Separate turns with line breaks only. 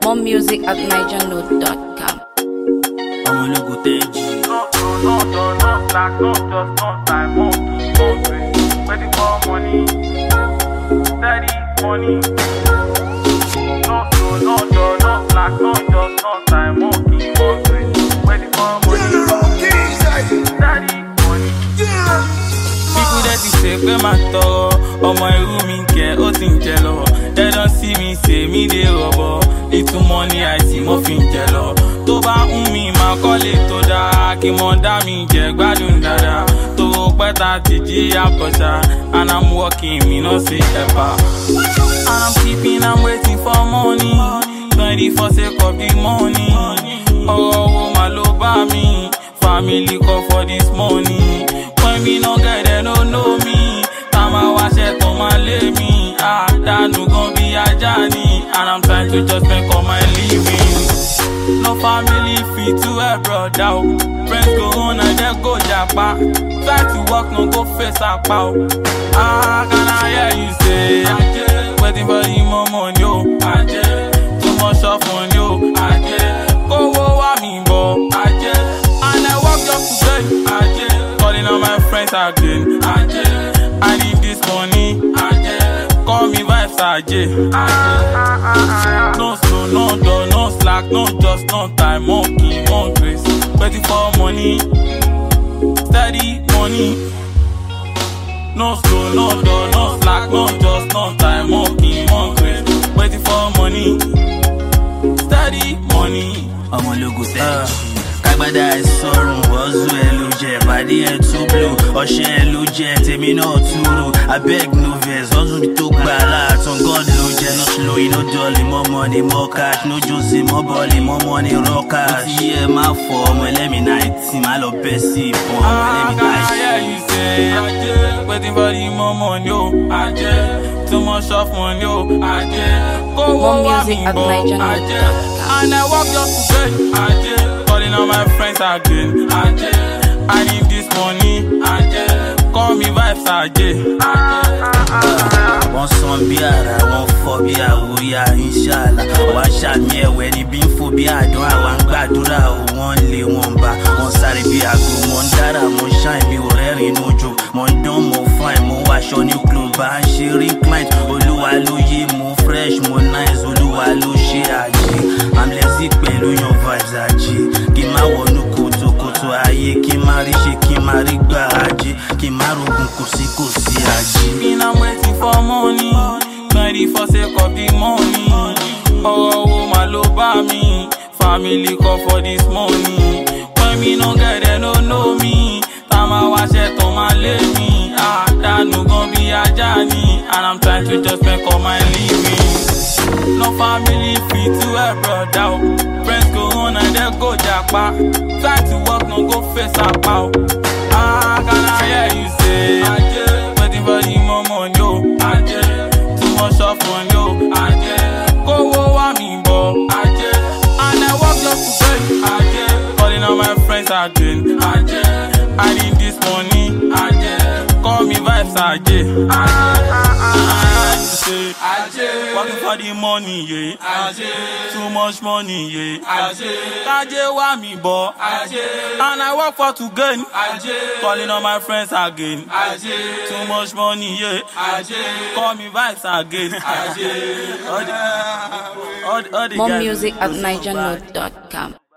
More music at nigernote.com.
I'm gonna go take you.
No, slack, no, just no time, no, waiting for money, steady money. No, slack, no, just no time, no, waiting for money, steady money.
People that say, pay my tour, or my room in care, oh, think jello. They don't see me, say me, they rubber. Little money, I see muffin jello. To ba umi, ma call it to da. Ki mon da mi, je gbadun dada. To peta tiji aposha. And I'm working, me no say ever. And I'm keeping, I'm waiting for money. 24 sake of the money. Oh, my love by me. Family call for this money. When me no get, they don't know me. Time I wash it on my lay me. That no gon' be a journey. And I'm trying to just make all my living. No family fit to a brother. Friends go on and they go japa. Try to walk, no go face a pow. Can I hear you say, Ajay, waiting for the moment, yo, Ajay. Too much off on you, Ajay. Go over me, bo, Ajay. And I walk just today, Ajay. Calling all my friends again, Ajay. I need this money, Ajay. Call me vibes, Ajay. No slow, no door, no slack, no just, no time, monkey, no grace. Waiting for money, steady money. No slow, no door, no slack, no just, no time, monkey, no grace. Waiting for money, steady money.
I'm a logo set. Kagbada ìsọ̀rùn ọ̀zù ẹ̀ ló jẹ́ ìpàdé ẹ̀ tó blow ọ̀ṣẹ́ ẹ̀ ló jẹ́ tèmi náà túrò abeg no vex ọ̀zùn mi tó gbà láàtàn God ló jẹ́ no slow no dolly more money more cash no josie more bọ́ọ̀lì more money rockers. Ó ti yẹ máa fọ ọmọ ẹlẹ́mìí 19 má lọ bẹ́ sí ìbọn ọmọ ẹlẹ́mìí 19.
Yeah, you say Ajay, waiting for the moment, yo, Ajay. Too much off on you, Ajay. Go
More
over
music
me,
at
bo,
nigernote.com.
Ajay. And I walk just today, Ajay. Calling all my friends again, Ajay. I need this money, Ajay. Call me vibes, Ajay.
Wọ́n san bí ara, wọ́n fọ́ bí àwòyá, inshallah. Wọ́n aṣàmì ẹ̀wẹ̀ níbí ń fò bí àdán, àwa ń gbàdúrà o, wọ́n lé wọn bá. Wọ́n sáré bí aago, wọ́n ń dára, mo ń ṣáì mi ò rẹ́rìn inú ojú. Mo ń dán, mo fine, mo wáṣọ ní club, bá ń ṣe rí client. Olúwa ló yé, mo fresh, mo nice, Olúwa ló ṣe àjẹ́. I'm lazy pẹ̀lú yan vibes àjẹ́. Kí n má wọnú kòtòkòtò ayé, kí n má rí ṣe, kí n má rí gbà àjẹ́. Kí n má rogun kò sí àjẹ́.
I'm waiting for money, 24 sake of the money. Oh, my love by me. Family call for this money. When me no get, they don't know me. Time I wash it on my lay me. That no gon' be a journey. And I'm trying to just make all my living. No family fit to a brother. Friends go on and they go japa. Try to walk, no go face a pow. Can I hear you say, Ajay, waiting for the moment, yo, Ajay. Too much off on you, Ajay. Go over me, bo, Ajay. And I walk just today, Ajay. Calling all my friends again, Ajay. I need this money, Ajay. Call me vibes, Ajay. Ajay, working for the money, yeah. Ajay, too much money, yeah. Ajay, Ajay want me, bo. Ajay, and I work for to gain. Ajay, calling all my friends again. Ajay, too much money, yeah. Ajay, call me vibes again. Ajay, all the
More
guys
music at
so bad.
nigernote.com.